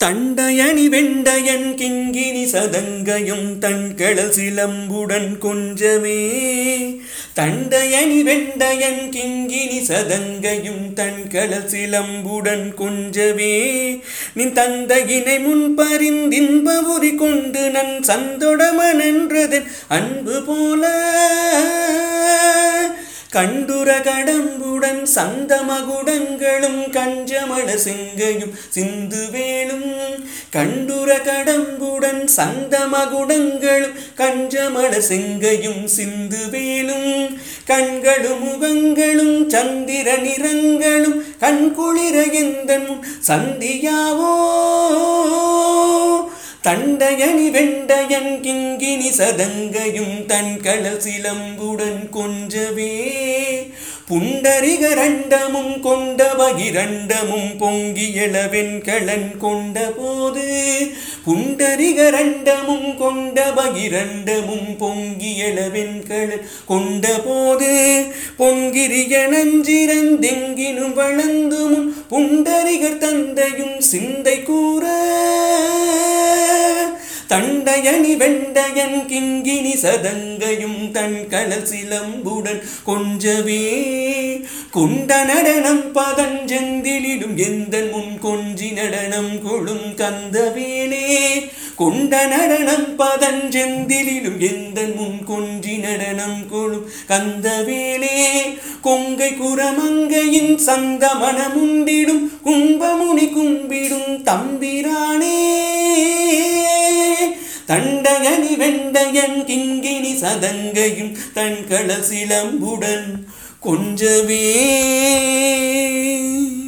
தண்டயணி வெண்டயன் கிங்கினி சதங்கையும் தன்கடல் சிலம்புடன் கொஞ்சமே. தண்டயணி வெண்டயன் கிங்கினி சதங்கையும் தன்கடல் சிலம்புடன் கொஞ்சவே. நின் தந்தையினை முன்பறிந்தின்ப உரி கொண்டு நன் சந்தொடமனன்றதன் அன்பு போல கண்டுர கடம்புடன் சந்தமகுடங்களும் கஞ்சமள செங்கையும் சிந்துவேலும். கண்டுர கடம்புடன் சந்தமகுடங்களும் கஞ்சமள செங்கையும் சிந்துவேலும். கண்களும் முகங்களும் சந்திர நிறங்களும் கண்குளிர எந்தன் சந்தியாவோ. தண்டயணி வெண்டயன் கிங்கினி சதங்கையும் தன்கடல் சிலம்புடன் கொஞ்சவே. புண்டரிகரண்டமும் கொண்ட பகிரண்டமும் பொங்கி எழவெண்கலன் கொண்ட போது. புண்டரிகரண்டமும் கொண்ட பகிரண்டமும் பொங்கி எழவெண்கலன் கொண்ட போது. பொங்கிரிய நஞ்சிரந்தெங்கினும் வளர்ந்துமுன் புண்டரிகர் தந்தையும் சிந்தை கூற. தண்டயணி வெண்டயன் கிங்கினி சதங்கையும் தன்கடல் சிலம்புடன் கொஞ்சவே. கொண்ட நடனம் பதஞ்செந்திலிடும் எந்தன் முன் கொஞ்சி நடனம் கொழும் கந்தவேலே. கொண்ட நடனம் பதஞ்செந்திலிடும் எந்தன் முன் கொஞ்சி நடனம் கொழும் கந்தவேலே. கொங்கை குரமங்கையின் சந்த மனமுண்டிடும் கும்பமுனி கும்பிடும் தம்பிரானே. தண்டயணி வெண்டயன் கிங்கினி சதங்கையும் தன்கடல் சிலம்புடன் கொஞ்சவே.